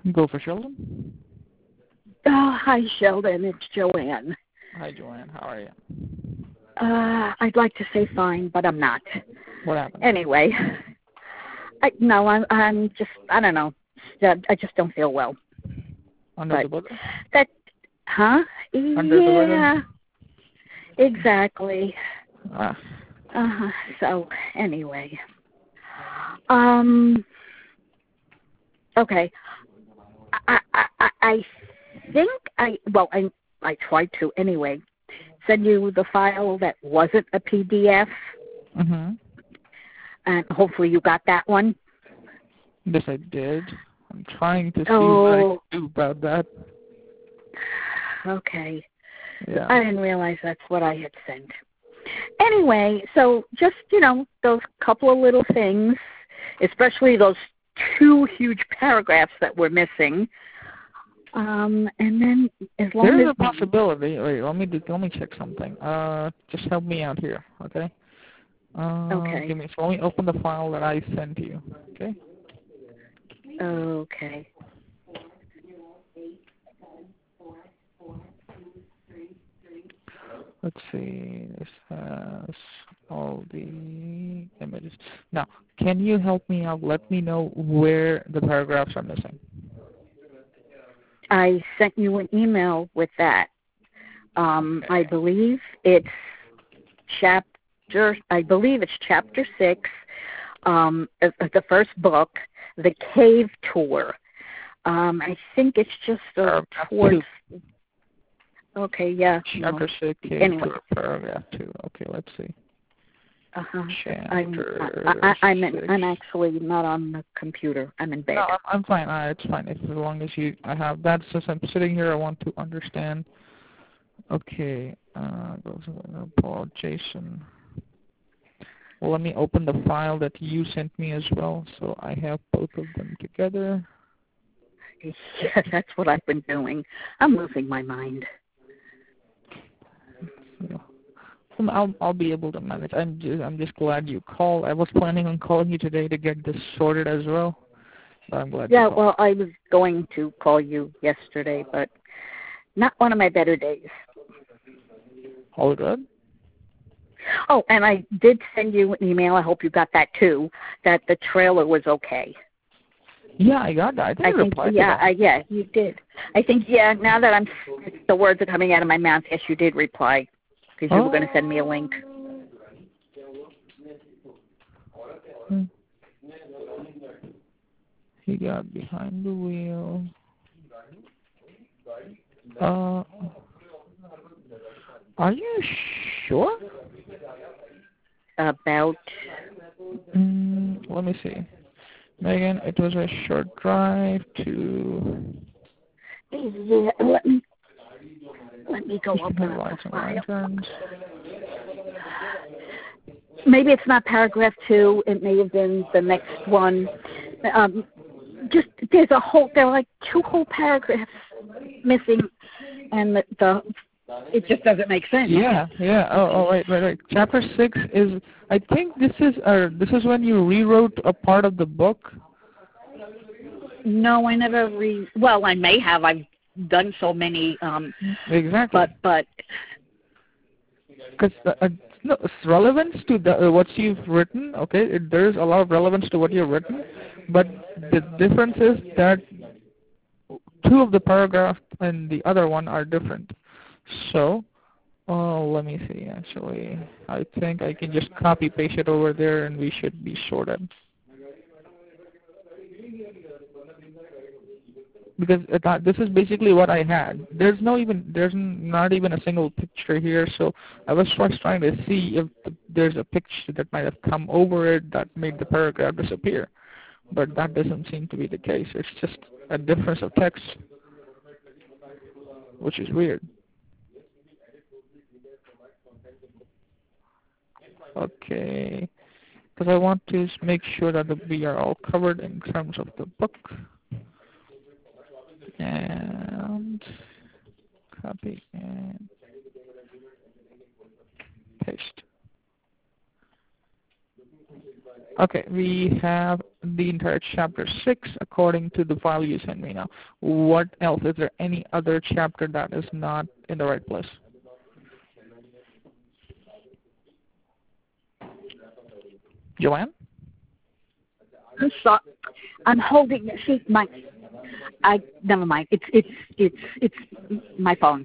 Go for Sheldon. Oh, hi, Sheldon. It's Joanne. Hi, Joanne. How are you? I'd like to say fine, but I'm not. What happened? Anyway, I'm just, I don't know. I just don't feel well. Under the weather? Huh? Under the weather? Exactly. Ah. So, anyway. Okay. I think I tried to anyway send you the file that wasn't a PDF. Mm-hmm. And hopefully you got that one. Yes, I did. I'm trying to see what I can do about that. Okay. Yeah. I didn't realize that's what I had sent. Anyway, so just, those couple of little things, especially those 2 huge paragraphs that we're missing. And then as long There's as a possibility. Wait, let me check something. Just help me out here, okay? Okay. Let me open the file that I sent you, okay? Okay. Let's see. This has all the images. Now, can you help me out? Let me know where the paragraphs are missing. I sent you an email with that. Okay. I believe it's chapter 6, the first book, The Cave Tour. I think it's just towards. Okay, yeah. Chapter 6, Cave anyway. Tour, paragraph 2. Okay, let's see. I'm actually not on the computer. I'm in bed. No, I'm fine. It's fine. As long as I have that. Since I'm sitting here, I want to understand. Okay. Paul, Jason. Well, let me open the file that you sent me as well, so I have both of them together. Yeah, that's what I've been doing. I'm losing my mind. I'll be able to manage. I'm just glad you called. I was planning on calling you today to get this sorted as well, but I'm glad you called. Well, I was going to call you yesterday, but not one of my better days. All good? Oh, and I did send you an email. I hope you got that too. That the trailer was okay. Yeah, I got that. I think you replied to that. Yeah, you did. I think now that the words are coming out of my mouth, yes, you did reply. Because you were going to send me a link. He got behind the wheel. Are you sure? About? Let me see. Megan, it was a short drive to... Yeah, let me go open up the file. Maybe it's not paragraph 2. It may have been the next one. There are like 2 whole paragraphs missing, and it just doesn't make sense. Yeah. Oh, wait. Chapter 6 is, I think this is when you rewrote a part of the book. No, I never well, I may have. I've done so many. Exactly. But because it's relevance to what you've written. Okay, there's a lot of relevance to what you've written, but the difference is that 2 of the paragraphs and the other one are different. So, let me see. Actually, I think I can just copy paste it over there, and we should be sorted. Because this is basically what I had. There's not even a single picture here, so I was first trying to see if there's a picture that might have come over it that made the paragraph disappear. But that doesn't seem to be the case. It's just a difference of text, which is weird. Okay, because I want to make sure that we are all covered in terms of the book. And copy and paste. Okay, we have the entire chapter 6 according to the file you sent me now. What else? Is there any other chapter that is not in the right place? Joanne? I'm sorry. I'm holding. See, never mind. It's my phone.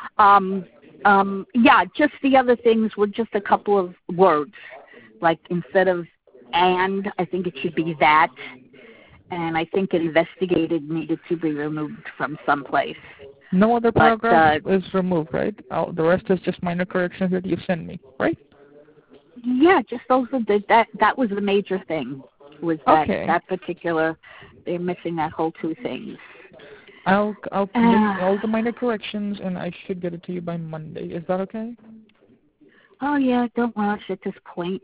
Yeah. Just the other things were just a couple of words. Like instead of "and," I think it should be "that." And I think "investigated" needed to be removed from someplace. No other paragraph is removed, right? The rest is just minor corrections that you sent me, right? Yeah, just those are that was the major thing. Was that Okay. that particular? They're missing that whole two things. I'll make all the minor corrections, and I should get it to you by Monday. Is that okay? Oh yeah, don't rush at this point.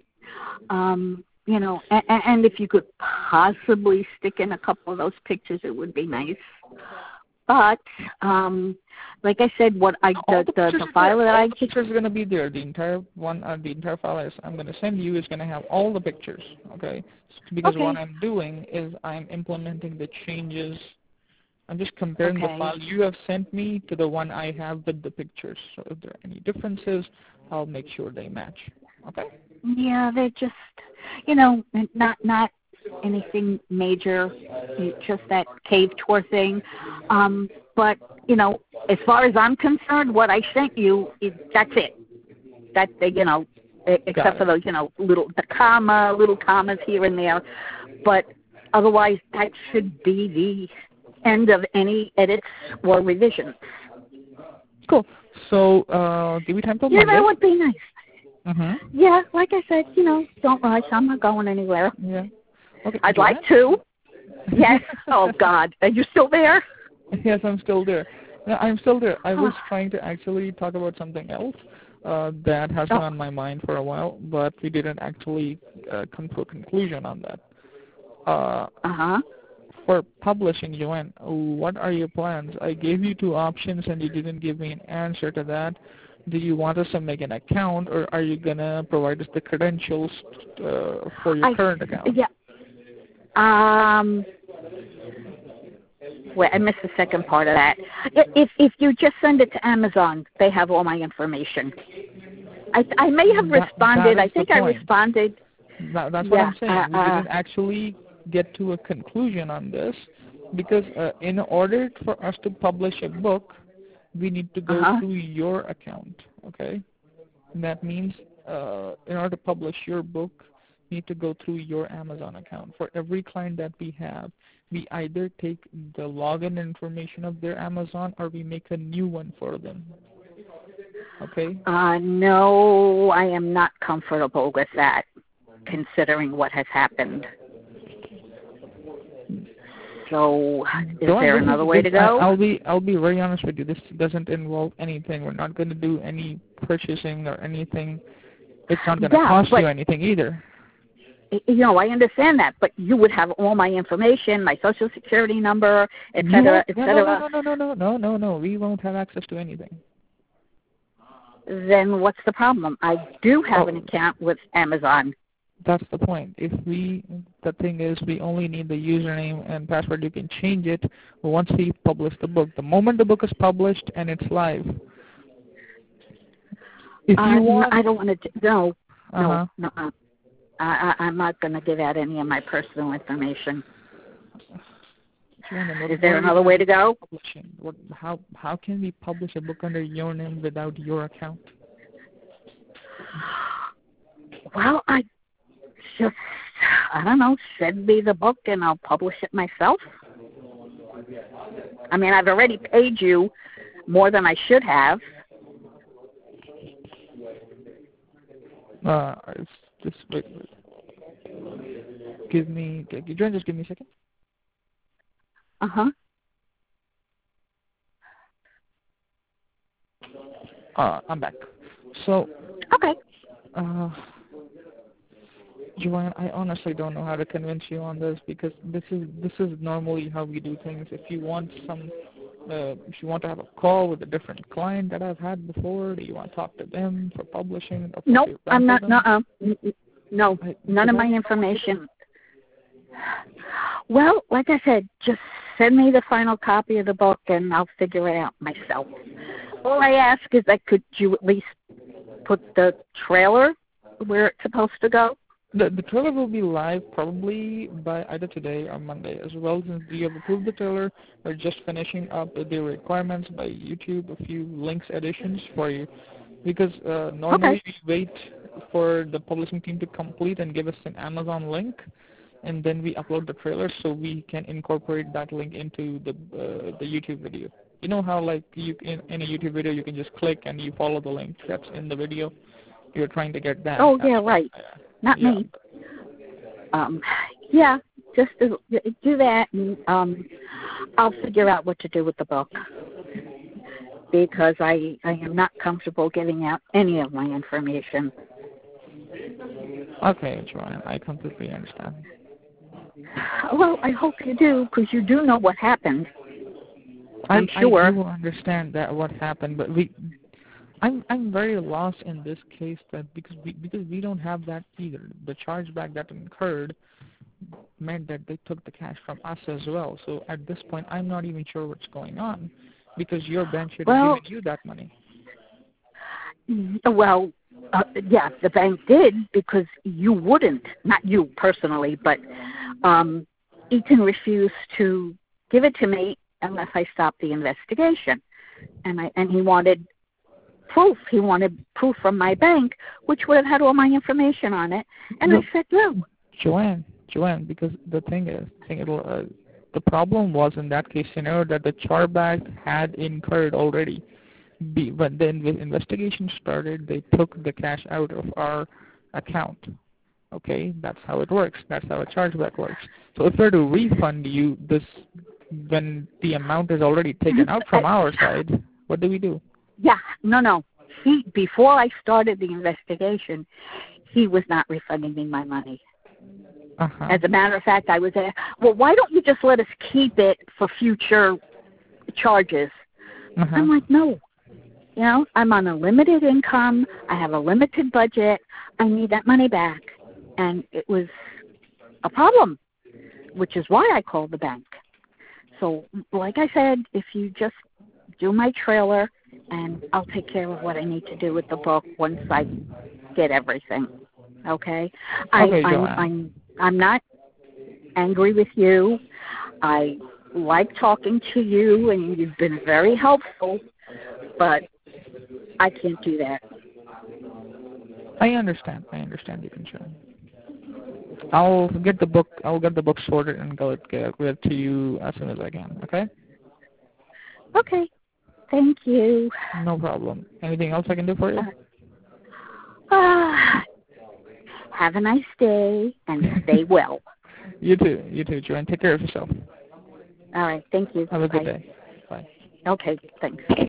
You know, and if you could possibly stick in a couple of those pictures, it would be nice. But like I said, the file that I pictures are going to be there. The entire file is I'm going to send you is going to have all the pictures. Okay, because what I'm doing is I'm implementing the changes. I'm just comparing the file you have sent me to the one I have with the pictures. So if there are any differences, I'll make sure they match. Okay? Yeah, they're just, you know, not anything major, just that cave tour thing. But, you know, as far as I'm concerned, what I sent you, that's it. That, you know, except for those, you know, little commas here and there. But otherwise, that should be the end of any edits or revisions. Cool. So, give me time till Monday. Yeah, that would be nice. Mm-hmm. Yeah, like I said, you know, don't rush. I'm not going anywhere. Yeah. Okay. I'd like to. Yes. Oh, God. Are you still there? Yes, I'm still there. No, I'm still there. I was trying to actually talk about something else that has been on my mind for a while, but we didn't actually come to a conclusion on that. For publishing, Joanne, what are your plans? I gave you two options and you didn't give me an answer to that. Do you want us to make an account, or are you going to provide us the credentials for your current account? Yeah. Wait, I missed the second part of that. If you just send it to Amazon, they have all my information. I may have responded. I think I responded. That's what I'm saying. We didn't actually get to a conclusion on this because in order for us to publish a book, we need to go through your account, okay? And that means in order to publish your book, you need to go through your Amazon account. For every client that we have, we either take the login information of their Amazon or we make a new one for them. Okay? No, I am not comfortable with that, considering what has happened. So, is there another way to go? I'll be very honest with you. This doesn't involve anything. We're not going to do any purchasing or anything. It's not going to cost you anything either. You know, I understand that, but you would have all my information, my social security number, et cetera, et cetera. No. We won't have access to anything. Then what's the problem? I do have an account with Amazon. That's the point. The thing is, we only need the username and password. You can change it once we publish the book. The moment the book is published and it's live. If you want, I don't want to. No. I'm not going to give out any of my personal information. Is there another way to go? How can we publish a book under your name without your account? Well, I don't know, send me the book and I'll publish it myself. I mean, I've already paid you more than I should have. Just wait. Just give me a second. I'm back. So. Okay. Joanne, I honestly don't know how to convince you on this because this is normally how we do things. If you want to have a call with a different client that I've had before, do you want to talk to them for publishing? Nope, I'm not. No, none of my information. Well, like I said, just send me the final copy of the book and I'll figure it out myself. All I ask is that could you at least put the trailer where it's supposed to go? The trailer will be live probably by either today or Monday as well. Since you have approved the trailer, we're just finishing up the requirements by YouTube, a few links additions for you. Because normally Okay. we wait for the publishing team to complete and give us an Amazon link, and then we upload the trailer so we can incorporate that link into the YouTube video. You know how like you in a YouTube video you can just click and you follow the link that's in the video. You're trying to get that. Oh, That's yeah, what. right. Not Yeah. me. Yeah, just do that, and I'll figure out what to do with the book because I am not comfortable giving out any of my information. Okay, Joanne, I completely understand. Well, I hope you do because you do know what happened. I'm I sure. do understand that what happened, but I'm very lost in this case that because we don't have that either. The chargeback that incurred meant that they took the cash from us as well. So at this point, I'm not even sure what's going on because your bank should have Well, given you that money. well, yeah, the bank did because you wouldn't, not you personally, but Ethan refused to give it to me unless I stopped the investigation, and he wanted proof. He wanted proof from my bank, which would have had all my information on it, and No, I said no. Joanne, because the the problem was in that case scenario that the chargeback had incurred already. When the investigation started, they took the cash out of our account. Okay, that's how it works. That's how a chargeback works. So if we're to refund you this when the amount is already taken out from our side, what do we do? Yeah, no. Before I started the investigation, he was not refunding me my money. Uh-huh. As a matter of fact, I was there. Well, why don't you just let us keep it for future charges? Uh-huh. I'm like, no. You know, I'm on a limited income. I have a limited budget. I need that money back. And it was a problem, which is why I called the bank. So, like I said, if you just do my trailer, and I'll take care of what I need to do with the book once I get everything. Okay? Okay, Joanne. I'm not angry with you. I like talking to you, and you've been very helpful, but I can't do that. I understand your concern. I'll get the book sorted and get it to you as soon as I can, okay? Okay. Thank you. No problem. Anything else I can do for you? Have a nice day and stay well. You too, Joanne. Take care of yourself. All right. Thank you. Have a good Bye. day. Bye. Okay. Thanks.